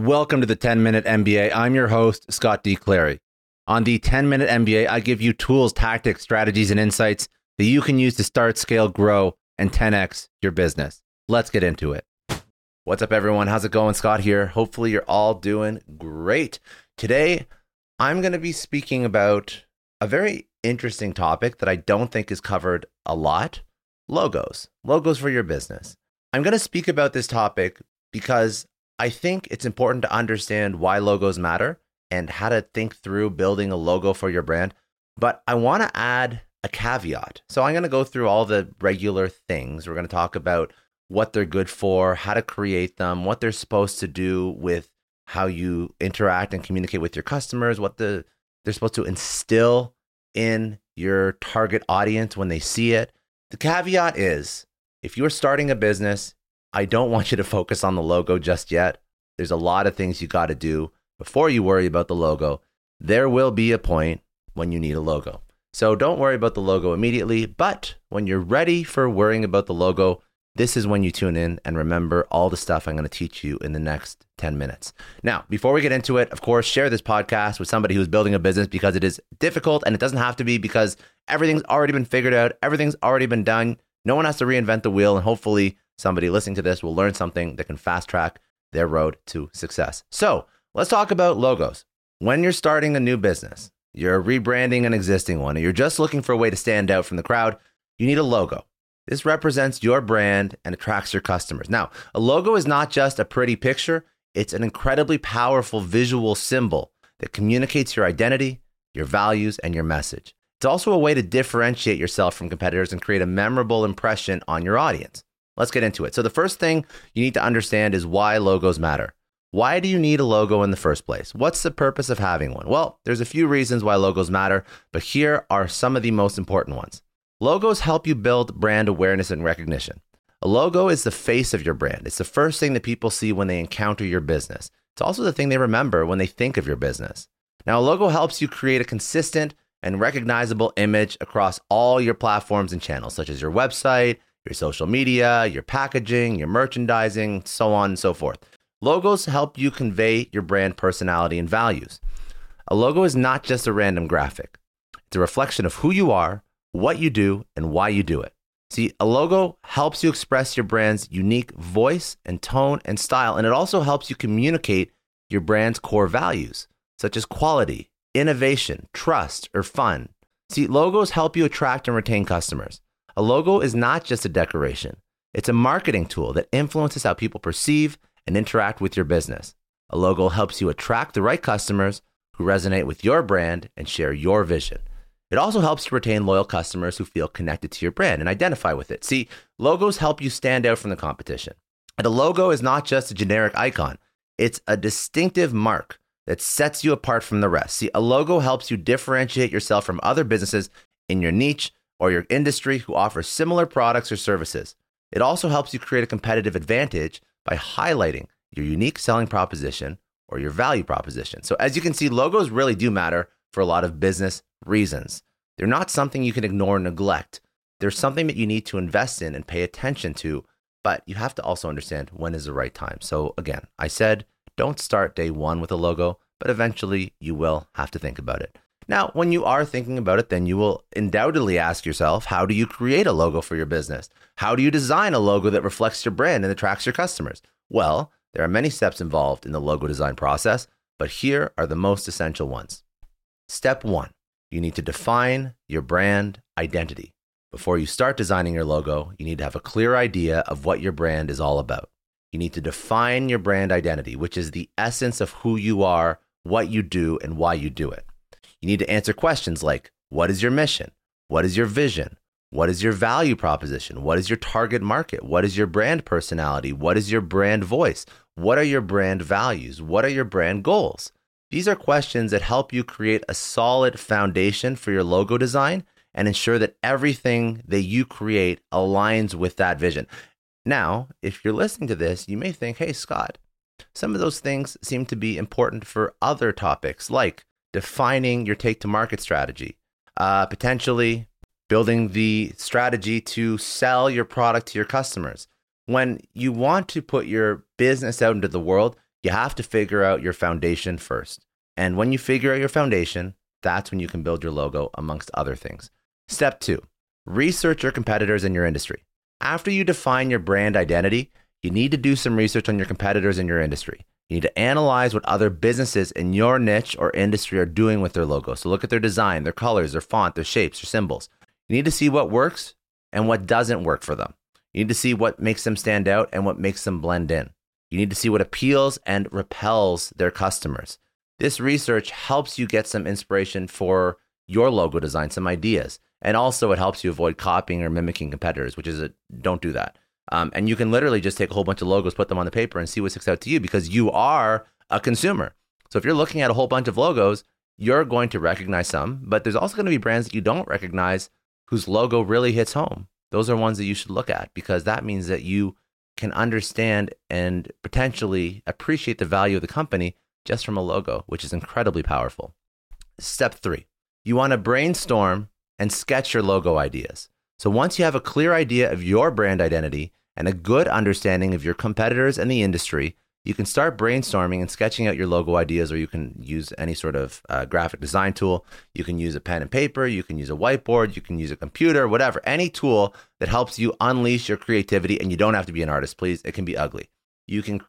Welcome to the 10-Minute MBA. I'm your host, Scott D. Clary. On the 10-Minute MBA, I give you tools, tactics, strategies, and insights that you can use to start, scale, grow, and 10x your business. Let's get into it. What's up, everyone? How's it going? Scott here. Hopefully, you're all doing great. Today, I'm going to be speaking about a very interesting topic that I don't think is covered a lot. Logos for your business. I'm going to speak about this topic because I think it's important to understand why logos matter and how to think through building a logo for your brand. But I want to add a caveat. So I'm going to go through all the regular things. We're going to talk about what they're good for, how to create them, what they're supposed to do with how you interact and communicate with your customers, what they're supposed to instill in your target audience when they see it. The caveat is, if you're starting a business, I don't want you to focus on the logo just yet. There's a lot of things you got to do before you worry about the logo. There will be a point when you need a logo. So don't worry about the logo immediately, but when you're ready for worrying about the logo, this is when you tune in and remember all the stuff I'm going to teach you in the next 10 minutes. Now, before we get into it, of course, share this podcast with somebody who's building a business because it is difficult, and it doesn't have to be because everything's already been figured out. Everything's already been done. No one has to reinvent the wheel, and hopefully somebody listening to this will learn something that can fast track their road to success. So let's talk about logos. When you're starting a new business, you're rebranding an existing one, or you're just looking for a way to stand out from the crowd, you need a logo. This represents your brand and attracts your customers. Now, a logo is not just a pretty picture. It's an incredibly powerful visual symbol that communicates your identity, your values, and your message. It's also a way to differentiate yourself from competitors and create a memorable impression on your audience. Let's get into it. So the first thing you need to understand is why logos matter. Why do you need a logo in the first place? What's the purpose of having one? Well, there's a few reasons why logos matter, but here are some of the most important ones. Logos help you build brand awareness and recognition. A logo is the face of your brand. It's the first thing that people see when they encounter your business. It's also the thing they remember when they think of your business. Now, a logo helps you create a consistent and recognizable image across all your platforms and channels, such as your website, your social media, your packaging, your merchandising, so on and so forth. Logos help you convey your brand personality and values. A logo is not just a random graphic. It's a reflection of who you are, what you do, and why you do it. See, a logo helps you express your brand's unique voice and tone and style, and it also helps you communicate your brand's core values, such as quality, innovation, trust, or fun. See, logos help you attract and retain customers. A logo is not just a decoration. It's a marketing tool that influences how people perceive and interact with your business. A logo helps you attract the right customers who resonate with your brand and share your vision. It also helps you retain loyal customers who feel connected to your brand and identify with it. See, logos help you stand out from the competition. And a logo is not just a generic icon. It's a distinctive mark that sets you apart from the rest. See, a logo helps you differentiate yourself from other businesses in your niche or your industry who offer similar products or services. It also helps you create a competitive advantage by highlighting your unique selling proposition or your value proposition. So as you can see, logos really do matter for a lot of business reasons. They're not something you can ignore or neglect. They're something that you need to invest in and pay attention to, but you have to also understand when is the right time. So again, I said, don't start day one with a logo, but eventually you will have to think about it. Now, when you are thinking about it, then you will undoubtedly ask yourself, how do you create a logo for your business? How do you design a logo that reflects your brand and attracts your customers? Well, there are many steps involved in the logo design process, but here are the most essential ones. Step 1, you need to define your brand identity. Before you start designing your logo, you need to have a clear idea of what your brand is all about. You need to define your brand identity, which is the essence of who you are, what you do, and why you do it. You need to answer questions like, what is your mission? What is your vision? What is your value proposition? What is your target market? What is your brand personality? What is your brand voice? What are your brand values? What are your brand goals? These are questions that help you create a solid foundation for your logo design and ensure that everything that you create aligns with that vision. Now, if you're listening to this, you may think, hey, Scott, some of those things seem to be important for other topics like defining your take-to-market strategy, potentially building the strategy to sell your product to your customers. When you want to put your business out into the world, you You have to figure out your foundation first. And when you figure out your foundation, that's when you can build your logo, amongst other things. Step 2, research your competitors in your industry. After you define your brand identity, you need to do some research on your competitors in your industry. You need to analyze what other businesses in your niche or industry are doing with their logo. So look at their design, their colors, their font, their shapes, their symbols. You need to see what works and what doesn't work for them. You need to see what makes them stand out and what makes them blend in. You need to see what appeals and repels their customers. This research helps you get some inspiration for your logo design, some ideas. And also it helps you avoid copying or mimicking competitors, which is don't do that. And you can literally just take a whole bunch of logos, put them on the paper and see what sticks out to you because you are a consumer. So if you're looking at a whole bunch of logos, you're going to recognize some, but there's also going to be brands that you don't recognize whose logo really hits home. Those are ones that you should look at because that means that you can understand and potentially appreciate the value of the company just from a logo, which is incredibly powerful. Step 3, you want to brainstorm and sketch your logo ideas. So once you have a clear idea of your brand identity and a good understanding of your competitors and the industry, you can start brainstorming and sketching out your logo ideas, or you can use any sort of graphic design tool. You can use a pen and paper, you can use a whiteboard, you can use a computer, whatever, any tool that helps you unleash your creativity. And you don't have to be an artist, please. It can be ugly. You can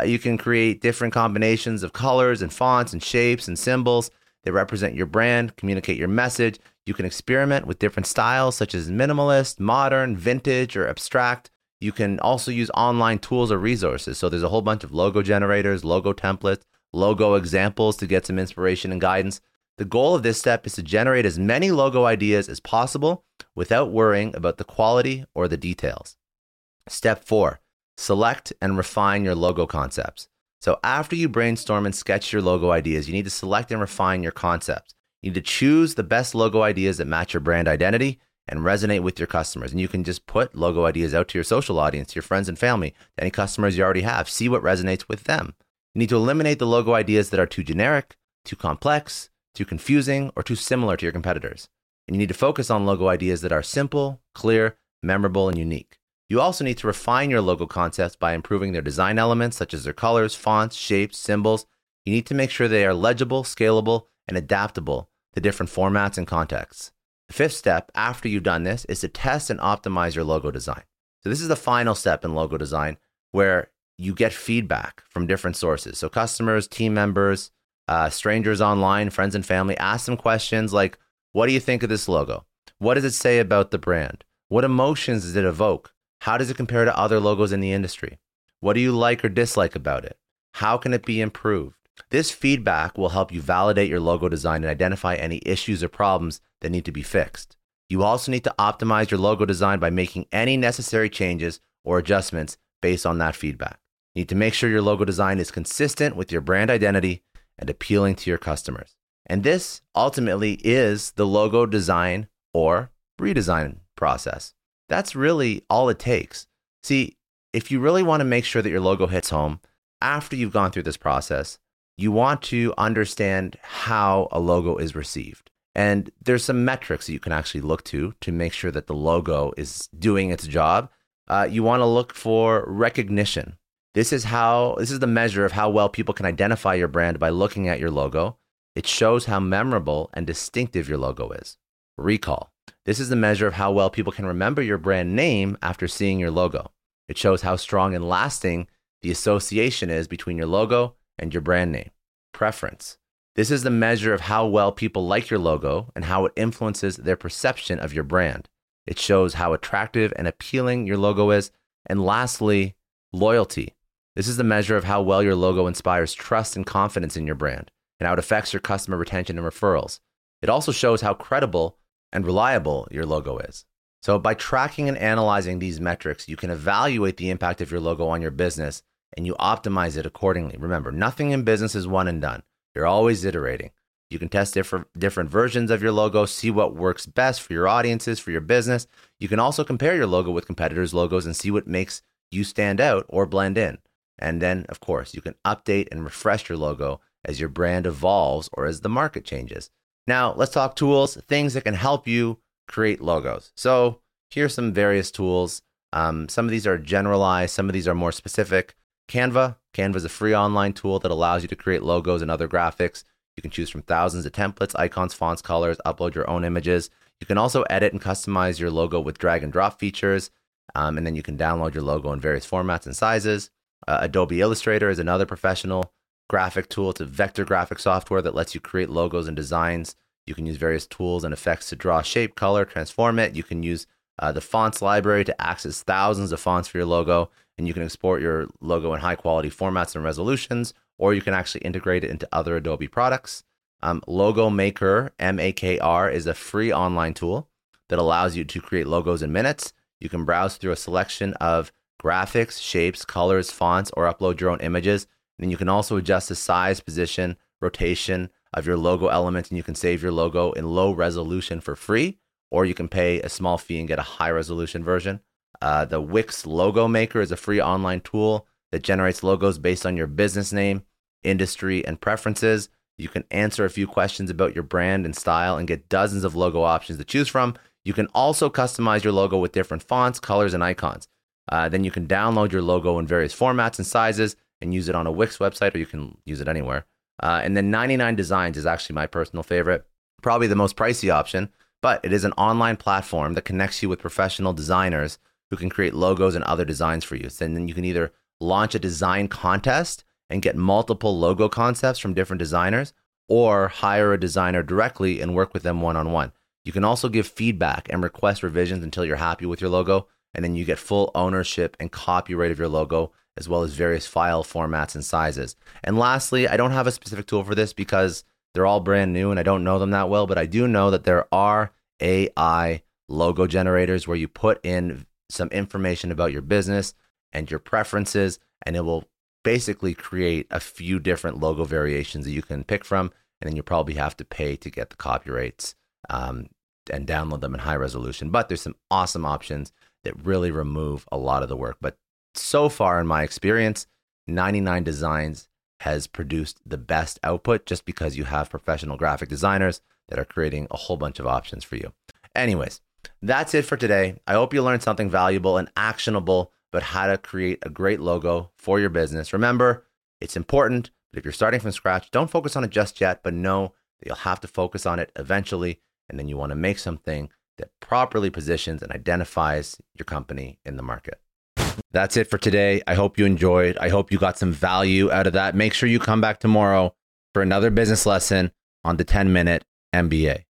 create different combinations of colors and fonts and shapes and symbols that represent your brand, communicate your message. You can experiment with different styles such as minimalist, modern, vintage, or abstract. You can also use online tools or resources. So there's a whole bunch of logo generators, logo templates, logo examples to get some inspiration and guidance. The goal of this step is to generate as many logo ideas as possible without worrying about the quality or the details. Step 4, select and refine your logo concepts. So after you brainstorm and sketch your logo ideas, you need to select and refine your concepts. You need to choose the best logo ideas that match your brand identity and resonate with your customers. And you can just put logo ideas out to your social audience, your friends and family, to any customers you already have. See what resonates with them. You need to eliminate the logo ideas that are too generic, too complex, too confusing, or too similar to your competitors. And you need to focus on logo ideas that are simple, clear, memorable, and unique. You also need to refine your logo concepts by improving their design elements, such as their colors, fonts, shapes, symbols. You need to make sure they are legible, scalable, and adaptable to different formats and contexts. The 5th step after you've done this is to test and optimize your logo design. So this is the final step in logo design where you get feedback from different sources. So customers, team members, strangers online, friends and family, ask them questions like, what do you think of this logo? What does it say about the brand? What emotions does it evoke? How does it compare to other logos in the industry? What do you like or dislike about it? How can it be improved? This feedback will help you validate your logo design and identify any issues or problems that need to be fixed. You also need to optimize your logo design by making any necessary changes or adjustments based on that feedback. You need to make sure your logo design is consistent with your brand identity and appealing to your customers. And this ultimately is the logo design or redesign process. That's really all it takes. See, if you really want to make sure that your logo hits home, after you've gone through this process, you want to understand how a logo is received. And there's some metrics that you can actually look to make sure that the logo is doing its job. You want to look for recognition. This is the measure of how well people can identify your brand by looking at your logo. It shows how memorable and distinctive your logo is. Recall. This is the measure of how well people can remember your brand name after seeing your logo. It shows how strong and lasting the association is between your logo and your brand name. Preference. This is the measure of how well people like your logo and how it influences their perception of your brand. It shows how attractive and appealing your logo is. And lastly, loyalty. This is the measure of how well your logo inspires trust and confidence in your brand and how it affects your customer retention and referrals. It also shows how credible and reliable your logo is. So by tracking and analyzing these metrics, you can evaluate the impact of your logo on your business and you optimize it accordingly. Remember, nothing in business is one and done. You're always iterating. You can test different versions of your logo, see what works best for your audiences, for your business. You can also compare your logo with competitors' logos and see what makes you stand out or blend in. And then, of course, you can update and refresh your logo as your brand evolves or as the market changes. Now, let's talk tools, things that can help you create logos. So here's some various tools. Some of these are generalized. Some of these are more specific. Canva Canva is a free online tool that allows you to create logos and other graphics. You can choose from thousands of templates, icons, fonts, colors, upload your own images. You can also edit and customize your logo with drag and drop features. And then you can download your logo in various formats and sizes. Adobe Illustrator is another professional graphic tool. It's a vector graphic software that lets you create logos and designs. You can use various tools and effects to draw shape, color, transform it. You can use the fonts library to access thousands of fonts for your logo, and you can export your logo in high quality formats and resolutions, or you can actually integrate it into other Adobe products. Logo Maker, M-A-K-R, is a free online tool that allows you to create logos in minutes. You can browse through a selection of graphics, shapes, colors, fonts, or upload your own images. And then you can also adjust the size, position, rotation of your logo elements, and you can save your logo in low resolution for free, or you can pay a small fee and get a high resolution version. The Wix Logo Maker is a free online tool that generates logos based on your business name, industry, and preferences. You can answer a few questions about your brand and style and get dozens of logo options to choose from. You can also customize your logo with different fonts, colors, and icons. Then you can download your logo in various formats and sizes and use it on a Wix website, or you can use it anywhere. And then 99 Designs is actually my personal favorite, probably the most pricey option, but it is an online platform that connects you with professional designers who can create logos and other designs for you. So then you can either launch a design contest and get multiple logo concepts from different designers, or hire a designer directly and work with them one-on-one. You can also give feedback and request revisions until you're happy with your logo, and then you get full ownership and copyright of your logo, as well as various file formats and sizes. And lastly, I don't have a specific tool for this because they're all brand new and I don't know them that well, but I do know that there are AI logo generators where you put in some information about your business and your preferences, and it will basically create a few different logo variations that you can pick from, and then you probably have to pay to get the copyrights and download them in high resolution. But there's some awesome options that really remove a lot of the work. But so far in my experience, 99 Designs has produced the best output just because you have professional graphic designers that are creating a whole bunch of options for you. Anyways, that's it for today. I hope you learned something valuable and actionable about how to create a great logo for your business. Remember, it's important, but if you're starting from scratch, don't focus on it just yet, but know that you'll have to focus on it eventually. And then you want to make something that properly positions and identifies your company in the market. That's it for today. I hope you enjoyed. I hope you got some value out of that. Make sure you come back tomorrow for another business lesson on the 10-Minute MBA.